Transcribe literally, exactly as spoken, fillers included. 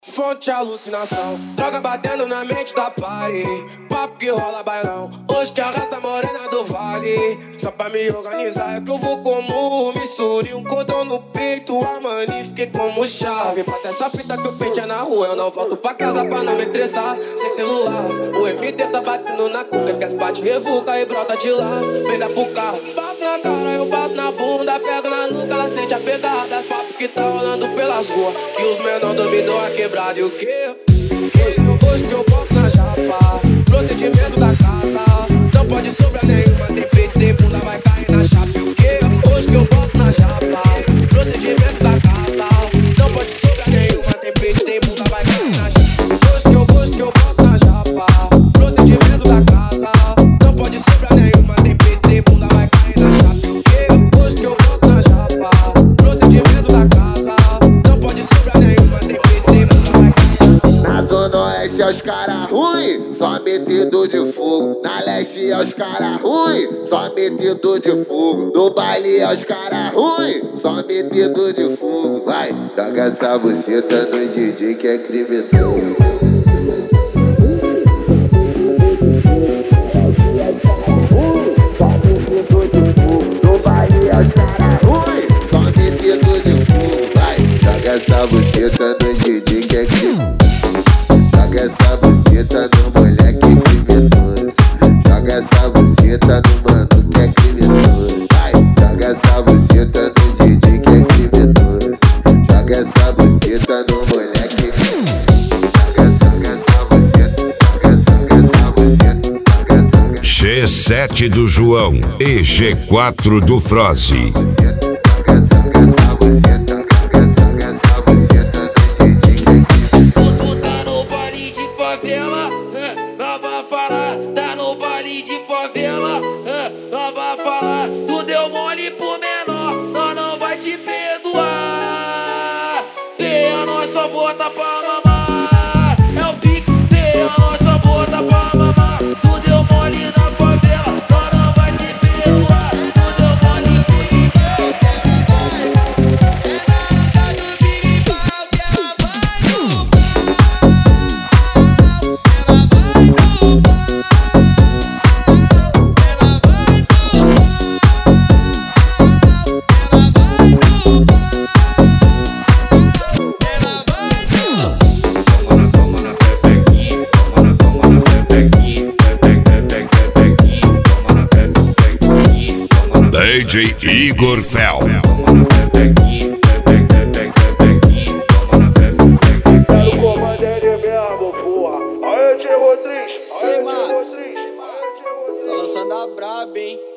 Fonte de alucinação, droga batendo na mente da party. Papo que rola bailão, hoje que arrasta a morena do vale. Só pra me organizar é que eu vou como misture um cordão no peito, a mani fiquei como chave. Passa essa fita que o pente é na rua, eu não volto pra casa pra não me estressar. Sem celular, o M D tá batendo na cuca, que as partes revuca e brota de lá. Vem dar pro carro, bato na cara, eu bato na bunda, pego na nuca, ela sente a pegada. As papo que tá rolando pelas ruas, que os menor dominam a quebrada. E o que? Hoje que eu, hoje que eu volto na chapa, procedimento da casa, não pode sobrar nenhuma, tem peito, tem bunda, vai cair na chapa. E o que? Hoje que eu volto na chapa, procedimento da casa, não pode sobrar nenhuma, tem peito, tem bunda, vai cair na chapa. Hoje que eu, hoje que eu volto na chapa, procedimento da casa, não pode sobrar nenhuma, tem peito, tem bunda, vai cair na chapa. E o que? Hoje que eu volto na chapa, procedimento da casa, não pode sobrar nenhuma, tem peito, tem bunda. Na zona oeste é os cara ruim, só metido de fogo. Na leste é os cara ruim, só metido de fogo. No baile é os cara ruim, só metido de fogo. Vai, joga essa buceta no D J que é criminoso. No baile é os cara ruim, só metido de fogo. Vai, joga essa buceta no D J que é criminoso. Joga essa buceta no moleque criminoso. Joga essa buceta no mano que é criminoso. Vai, joga essa buceta no D J que é criminoso. Joga essa buceta no moleque criminoso. Joga, joga essa buceta, joga, joga essa buceta, joga, joga. G sete do João e G quatro do Froze. Tá no baile de favela, não vai falar. Tu deu mole pro menor, nós não vai te perdoar. Feia, nós só bota pra mamar. É o pique, feia, nós só bota pra mamar. Tu deu mole na favela, nós não vai te perdoar. Tu deu mole no Big Bang, é na onda do Big Bang que ela vai no pau. Ela vai no pau. D J Igor Fel. O comando é ele mesmo, porra. Aê, Tio Rodrigues. Aê, Tio Rodrigues. Tá lançando a braba, hein?